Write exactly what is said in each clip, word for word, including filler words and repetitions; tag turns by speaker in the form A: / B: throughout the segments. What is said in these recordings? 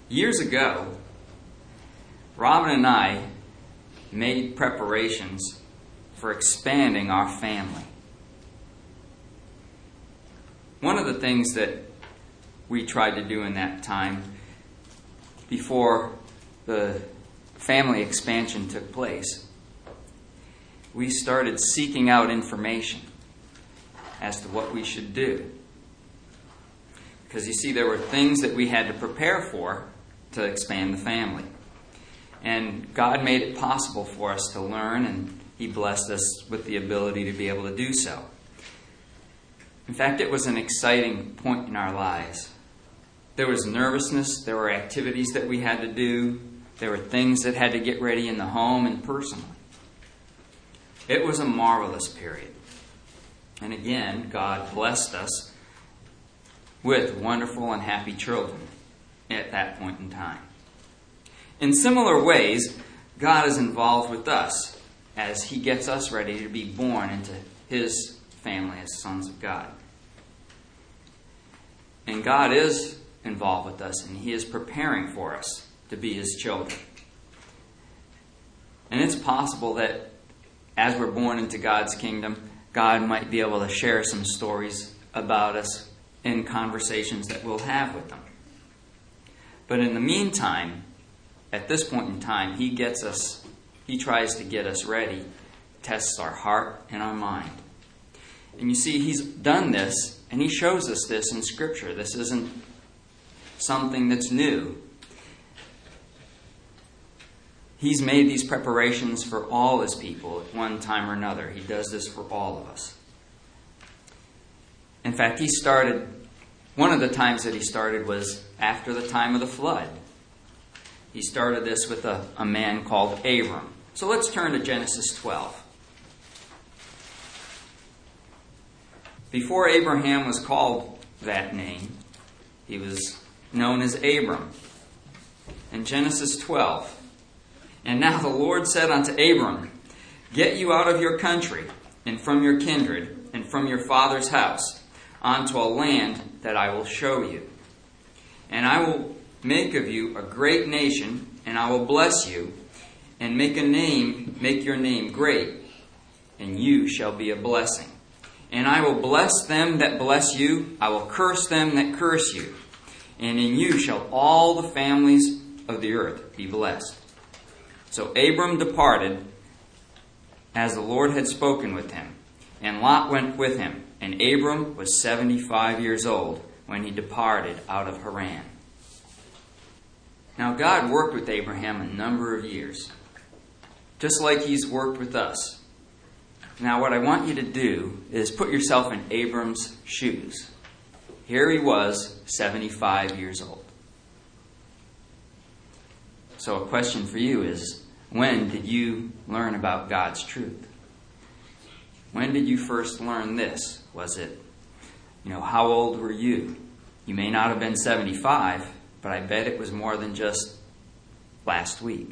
A: Years ago, Robin and I made preparations for expanding our family. One of the things that we tried to do in that time before the family expansion took place, we started seeking out information as to what we should do. Because you see, there were things that we had to prepare for to expand the family. And God made it possible for us to learn, and He blessed us with the ability to be able to do so. In fact, it was an exciting point in our lives. There was nervousness, there were activities that we had to do, there were things that had to get ready in the home and personally. It was a marvelous period. And again, God blessed us with wonderful and happy children at that point in time. In similar ways, God is involved with us as He gets us ready to be born into His family as sons of God. And God is involved with us, and He is preparing for us to be His children. And it's possible that as we're born into God's kingdom, God might be able to share some stories about us in conversations that we'll have with them. But in the meantime, at this point in time, He gets us, He tries to get us ready, tests our heart and our mind. And you see, He's done this, and He shows us this in Scripture. This isn't something that's new. He's made these preparations for all His people at one time or another. He does this for all of us. In fact, He started, one of the times that He started was after the time of the flood. He started this with a, a man called Abram. So let's turn to Genesis twelve. Before Abraham was called that name, he was known as Abram. In Genesis twelve, "And now the Lord said unto Abram, Get you out of your country, and from your kindred, and from your father's house, unto a land that I will show you. And I will make of you a great nation, and I will bless you, and make a name, make your name great, and you shall be a blessing. And I will bless them that bless you, I will curse them that curse you, and in you shall all the families of the earth be blessed. So Abram departed, as the Lord had spoken with him, and Lot went with him. And Abram was seventy-five years old when he departed out of Haran." Now God worked with Abraham a number of years, just like He's worked with us. Now what I want you to do is put yourself in Abram's shoes. Here he was, seventy-five years old. So a question for you is, when did you learn about God's truth? When did you first learn this? Was it, you know, how old were you? You may not have been seventy-five, but I bet it was more than just last week.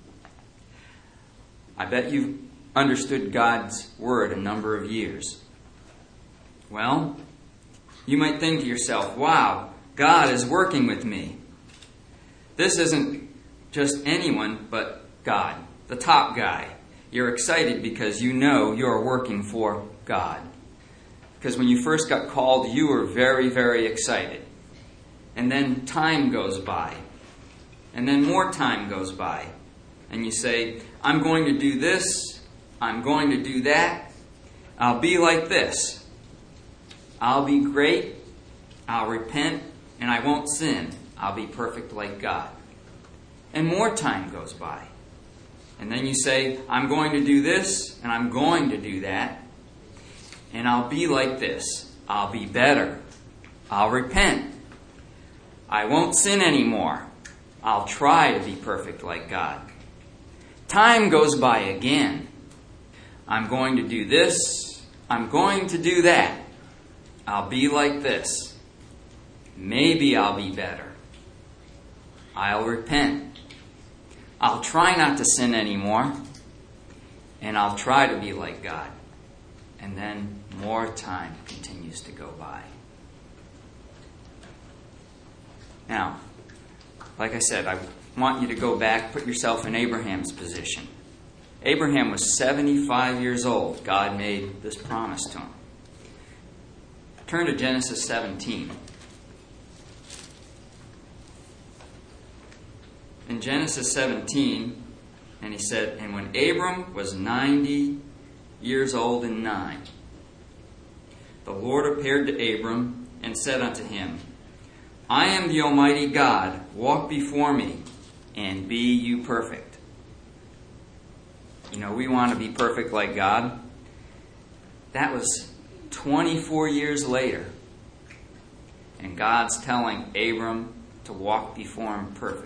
A: I bet you've understood God's Word a number of years. Well, you might think to yourself, wow, God is working with me. This isn't just anyone but God, the top guy. You're excited because you know you're working for God. Because when you first got called, you were very, very excited. And then time goes by. And then more time goes by. And you say, I'm going to do this. I'm going to do that. I'll be like this. I'll be great. I'll repent. And I won't sin. I'll be perfect like God. And more time goes by. And then you say, I'm going to do this, and I'm going to do that, and I'll be like this. I'll be better. I'll repent. I won't sin anymore. I'll try to be perfect like God. Time goes by again. I'm going to do this. I'm going to do that. I'll be like this. Maybe I'll be better. I'll repent. I'll try not to sin anymore, and I'll try to be like God. And then more time continues to go by. Now, like I said, I want you to go back, put yourself in Abraham's position. Abraham was seventy-five years old. God made this promise to him. Turn to Genesis seventeen. In Genesis seventeen, and he said, and when Abram was ninety years old and nine, the Lord appeared to Abram and said unto him, I am the Almighty God. Walk before me, and be you perfect. You know, we want to be perfect like God. That was twenty-four years later. And God's telling Abram to walk before him perfectly.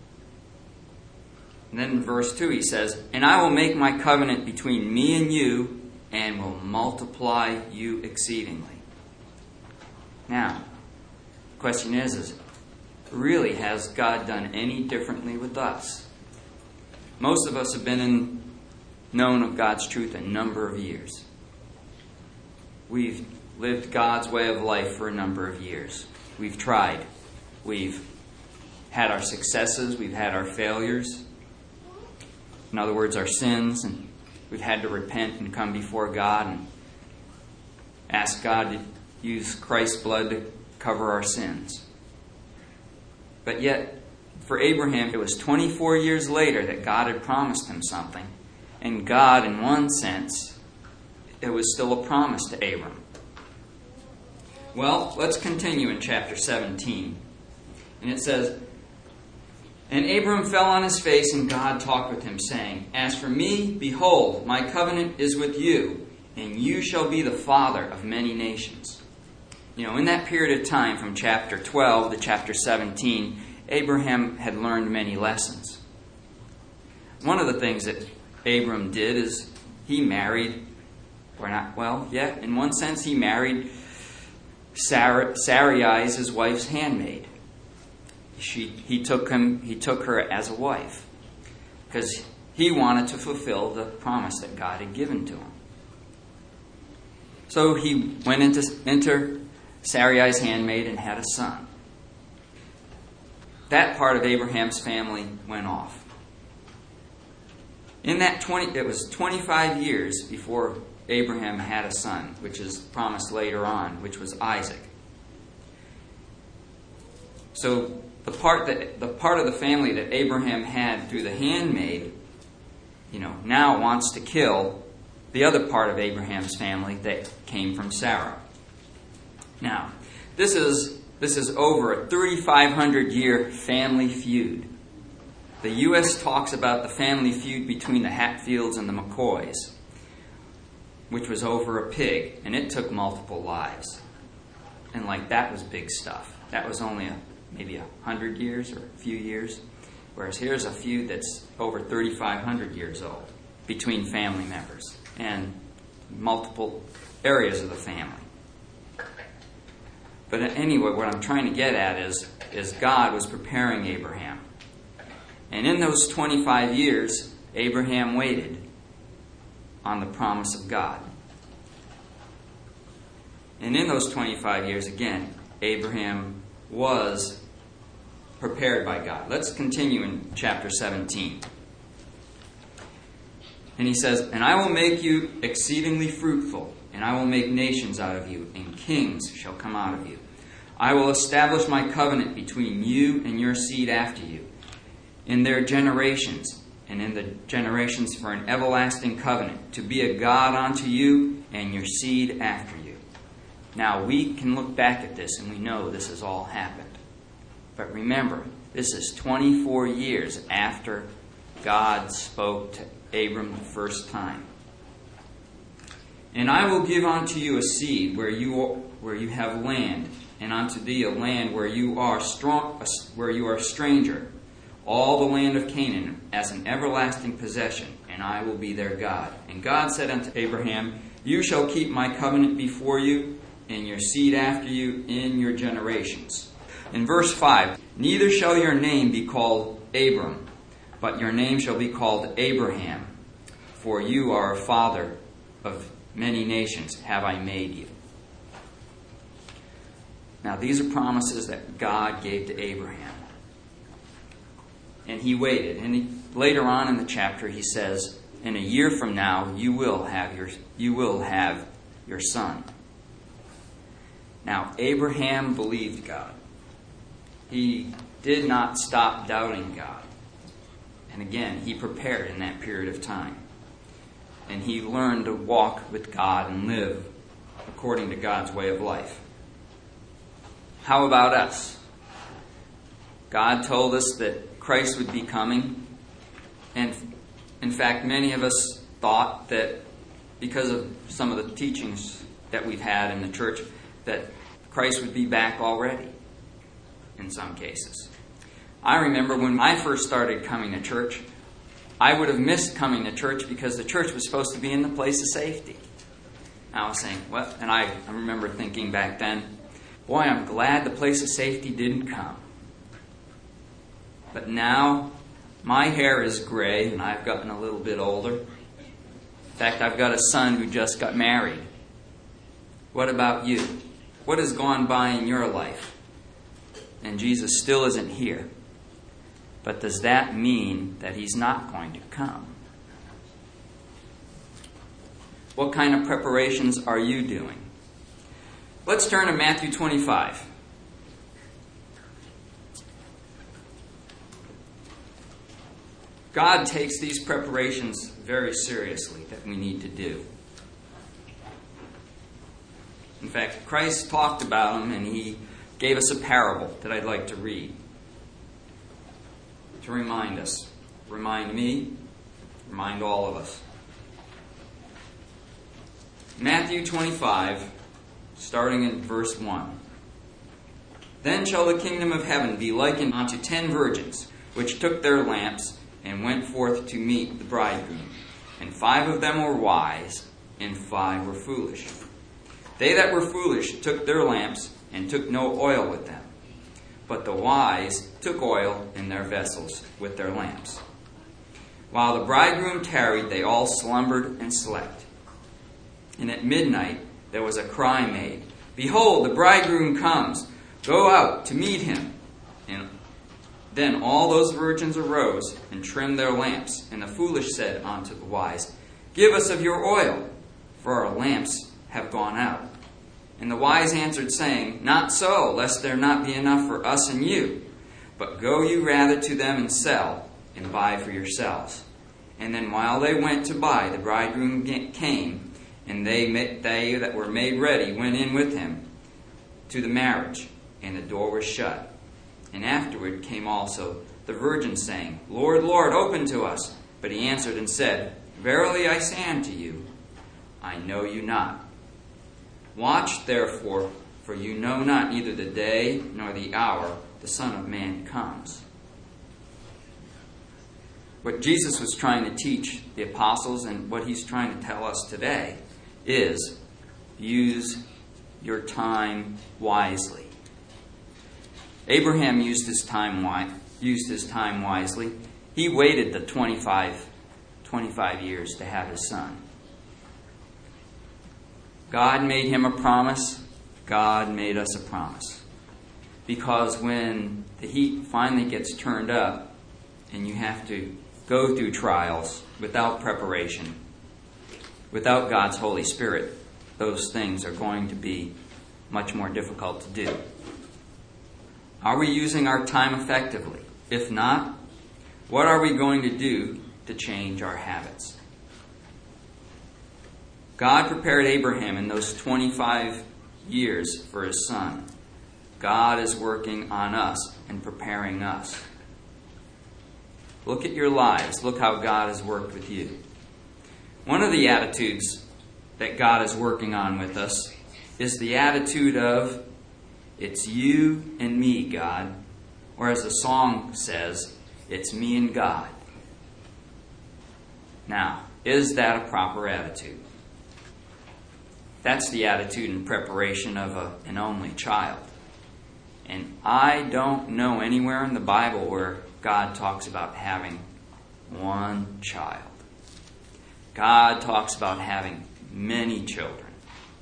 A: And then in verse two he says, and I will make my covenant between me and you, and will multiply you exceedingly. Now, the question is, is really, has God done any differently with us? Most of us have been in, known of God's truth a number of years. We've lived God's way of life for a number of years. We've tried. We've had our successes. We've had our failures. In other words, our sins. And we've had to repent and come before God and ask God to use Christ's blood to cover our sins. But yet, for Abraham, it was twenty-four years later that God had promised him something. And God, in one sense, it was still a promise to Abram. Well, let's continue in chapter seventeen. And it says, and Abram fell on his face, and God talked with him, saying, as for me, behold, my covenant is with you, and you shall be the father of many nations. You know, in that period of time, from chapter twelve to chapter seventeen, Abraham had learned many lessons. One of the things that Abram did is he married, or not, well, yeah, in one sense he married Sarah, Sarai, his wife's handmaid. She, he took him, he took her as a wife because he wanted to fulfill the promise that God had given to him. So he went into, into Sarai's handmaid and had a son. That part of Abraham's family went off. In that twenty, it was twenty-five years before Abraham had a son, which is promised later on, which was Isaac. So the part that the part of the family that Abraham had through the handmaid, you know, now wants to kill the other part of Abraham's family that came from Sarah. Now, this is this is over a thirty-five hundred year family feud. The U S talks about the family feud between the Hatfields and the McCoys, which was over a pig, and it took multiple lives. And like that was big stuff. That was only a, maybe a hundred years or a few years, whereas here's a feud that's over thirty-five hundred years old between family members and multiple areas of the family. But anyway, what I'm trying to get at is, is God was preparing Abraham. And in those twenty-five years, Abraham waited on the promise of God. And in those twenty-five years, again, Abraham was prepared by God. Let's continue in chapter seventeen. And he says, and I will make you exceedingly fruitful, and I will make nations out of you, and kings shall come out of you. I will establish my covenant between you and your seed after you, in their generations, and in the generations for an everlasting covenant, to be a God unto you and your seed after you. Now, we can look back at this and we know this has all happened. But remember, this is twenty-four years after God spoke to Abram the first time. And I will give unto you a seed where you are, where you have land, and unto thee a land where you are strong, where you are a stranger, all the land of Canaan as an everlasting possession, and I will be their God. And God said unto Abraham, you shall keep my covenant before you, and your seed after you in your generations. In verse five, neither shall your name be called Abram, but your name shall be called Abraham, for you are a father of many nations have I made you. Now these are promises that God gave to Abraham. And he waited. And he, later on in the chapter, he says, in a year from now, you will have your you will have your son. Now, Abraham believed God. He did not stop doubting God. And again, he prepared in that period of time. And he learned to walk with God and live according to God's way of life. How about us? God told us that Christ would be coming. And in fact, many of us thought that because of some of the teachings that we've had in the church, that Christ would be back already in some cases. I remember when I first started coming to church, I would have missed coming to church because the church was supposed to be in the place of safety. I was saying, what? And I, I remember thinking back then, boy, I'm glad the place of safety didn't come. But now, my hair is gray and I've gotten a little bit older. In fact, I've got a son who just got married. What about you? What has gone by in your life? And Jesus still isn't here. But does that mean that he's not going to come? What kind of preparations are you doing? Let's turn to Matthew twenty-five. God takes these preparations very seriously that we need to do. In fact, Christ talked about them and he gave us a parable that I'd like to read to remind us. Remind me, remind all of us. Matthew twenty-five, starting in verse one. Then shall the kingdom of heaven be likened unto ten virgins, which took their lamps and went forth to meet the bridegroom. And five of them were wise, and five were foolish. They that were foolish took their lamps, and took no oil with them. But the wise took oil in their vessels with their lamps. While the bridegroom tarried, they all slumbered and slept. And at midnight there was a cry made, Behold, the bridegroom comes. Go out to meet him. And then all those virgins arose and trimmed their lamps. And the foolish said unto the wise, Give us of your oil, for our lamps have gone out. And the wise answered, saying, Not so, lest there not be enough for us and you. But go you rather to them and sell, and buy for yourselves. And then while they went to buy, the bridegroom came, and they, they that were made ready went in with him to the marriage, and the door was shut. And afterward came also the virgins, saying, Lord, Lord, open to us. But he answered and said, Verily I say unto you, I know you not. Watch therefore, for you know not neither the day nor the hour the Son of Man comes. What Jesus was trying to teach the apostles and what he's trying to tell us today is use your time wisely. Abraham used his time wi- used his time wisely. He waited the twenty-five, twenty-five years to have his son. God made him a promise. God made us a promise. Because when the heat finally gets turned up and you have to go through trials without preparation, without God's Holy Spirit, those things are going to be much more difficult to do. Are we using our time effectively? If not, what are we going to do to change our habits? God prepared Abraham in those twenty-five years for his son. God is working on us and preparing us. Look at your lives. Look how God has worked with you. One of the attitudes that God is working on with us is the attitude of, it's you and me, God. Or as the song says, it's me and God. Now, is that a proper attitude? That's the attitude and preparation of a, an only child. And I don't know anywhere in the Bible where God talks about having one child. God talks about having many children.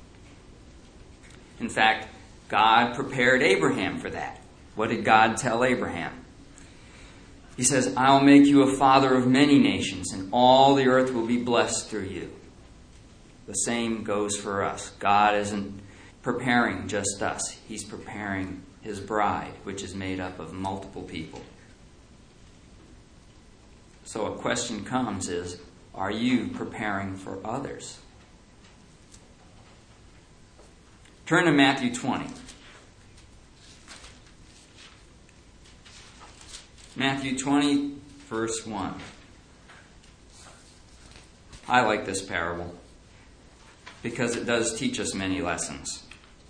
A: In fact, God prepared Abraham for that. What did God tell Abraham? He says, I'll make you a father of many nations, and all the earth will be blessed through you. The same goes for us. God isn't preparing just us. He's preparing his bride, which is made up of multiple people. So a question comes is, are you preparing for others? Turn to Matthew twenty. Matthew twenty, verse one. I like this parable because it does teach us many lessons.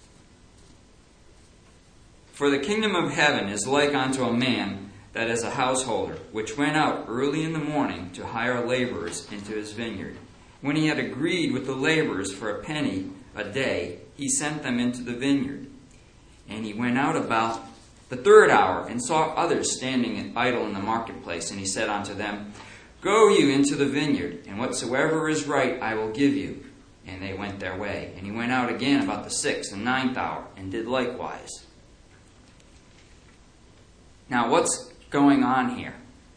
A: For the kingdom of heaven is like unto a man that is a householder, which went out early in the morning to hire laborers into his vineyard. When he had agreed with the laborers for a penny a day, he sent them into the vineyard. And he went out about the third hour, and saw others standing idle in the marketplace. And he said unto them, Go you into the vineyard, and whatsoever is right I will give you. And they went their way. And he went out again about the sixth and ninth hour, and did likewise. Now, what's going on here?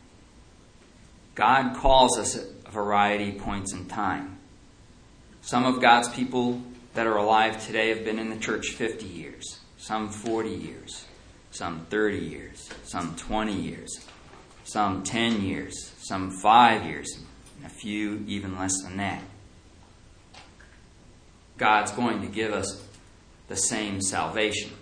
A: God calls us at a variety of points in time. Some of God's people that are alive today have been in the church fifty years, some forty years. Some thirty years, some twenty years, some ten years, some five years, and a few even less than that. God's going to give us the same salvation.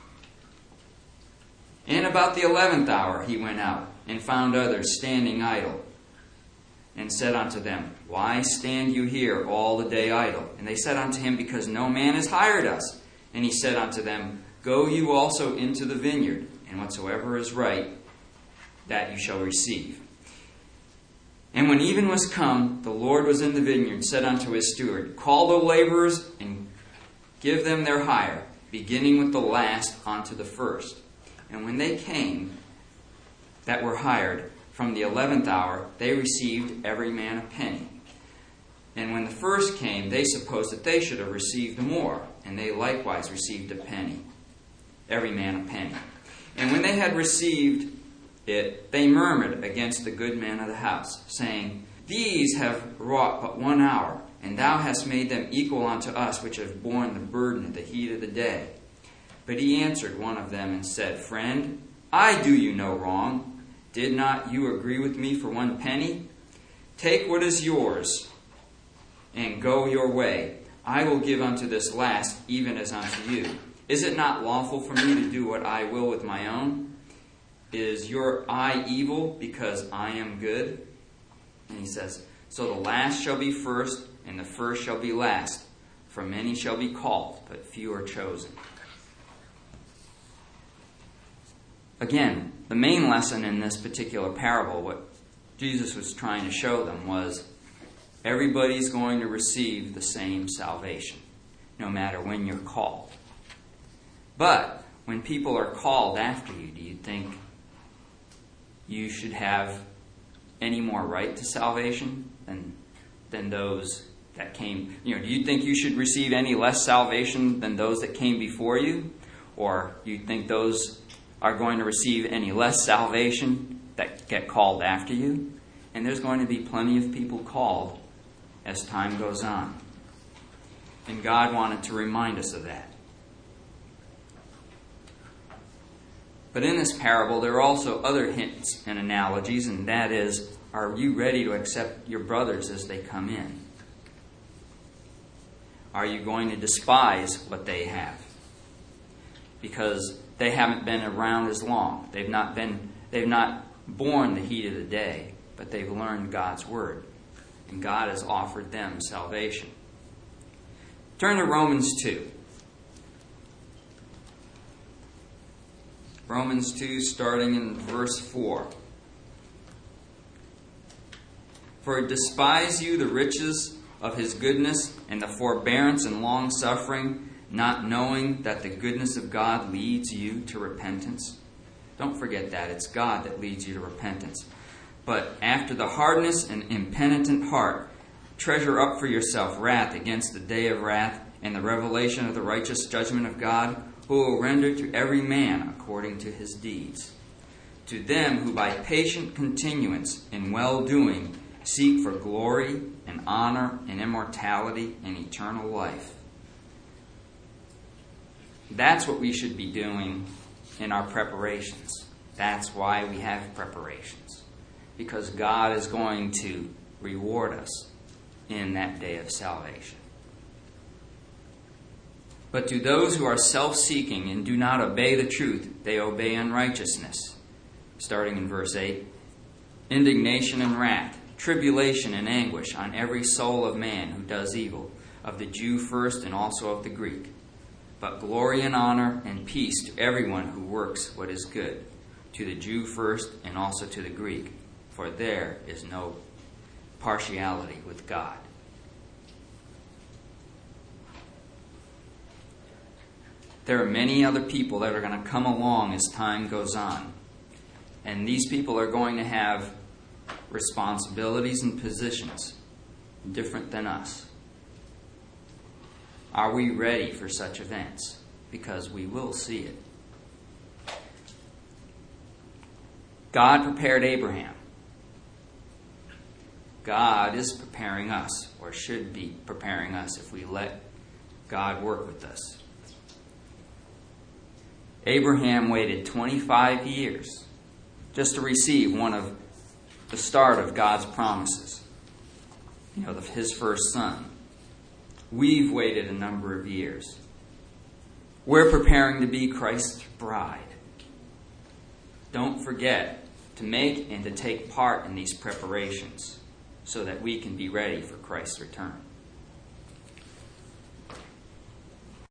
A: And about the eleventh hour he went out and found others standing idle, and said unto them, Why stand you here all the day idle? And they said unto him, Because no man has hired us. And he said unto them, Go you also into the vineyard, and whatsoever is right, that you shall receive. And when even was come, the Lord was in the vineyard, said unto his steward, Call the laborers, and give them their hire, beginning with the last unto the first. And when they came that were hired, from the eleventh hour, they received every man a penny. And when the first came, they supposed that they should have received more, and they likewise received a penny. Every man a penny. And when they had received it, they murmured against the good man of the house, saying, These have wrought but one hour, and thou hast made them equal unto us, which have borne the burden of the heat of the day. But he answered one of them and said, Friend, I do you no wrong. Did not you agree with me for one penny? Take what is yours, and go your way. I will give unto this last, even as unto you. Is it not lawful for me to do what I will with my own? Is your eye evil because I am good? And he says, So the last shall be first, and the first shall be last. For many shall be called, but few are chosen. Again, the main lesson in this particular parable, what Jesus was trying to show them was everybody's going to receive the same salvation, no matter when you're called. But when people are called after you, do you think you should have any more right to salvation than than those that came? You know, do you think you should receive any less salvation than those that came before you? Or do you think those are going to receive any less salvation that get called after you? And there's going to be plenty of people called as time goes on. And God wanted to remind us of that. But in this parable, there are also other hints and analogies, and that is, are you ready to accept your brothers as they come in? Are you going to despise what they have? Because they haven't been around as long. They've not been, they've not borne the heat of the day, but they've learned God's word. And God has offered them salvation. Turn to Romans two. Romans two, starting in verse four. For despise you the riches of his goodness and the forbearance and long-suffering, not knowing that the goodness of God leads you to repentance? Don't forget that. It's God that leads you to repentance. But after the hardness and impenitent heart, treasure up for yourself wrath against the day of wrath and the revelation of the righteous judgment of God, who will render to every man according to his deeds. to them who by patient continuance in well-doing seek for glory and honor and immortality and eternal life. That's what we should be doing in our preparations. That's why we have preparations. Because God is going to reward us in that day of salvation. But to those who are self-seeking and do not obey the truth, they obey unrighteousness. Starting in verse eight. Indignation and wrath, tribulation and anguish on every soul of man who does evil, of the Jew first and also of the Greek. But glory and honor and peace to everyone who works what is good, to the Jew first and also to the Greek, for there is no partiality with God. There are many other people that are going to come along as time goes on. And these people are going to have responsibilities and positions different than us. Are we ready for such events? Because we will see it. God prepared Abraham. God is preparing us, or should be preparing us if we let God work with us. Abraham waited twenty-five years just to receive one of the start of God's promises. You know, his first son. We've waited a number of years. We're preparing to be Christ's bride. Don't forget to make and to take part in these preparations so that we can be ready for Christ's return.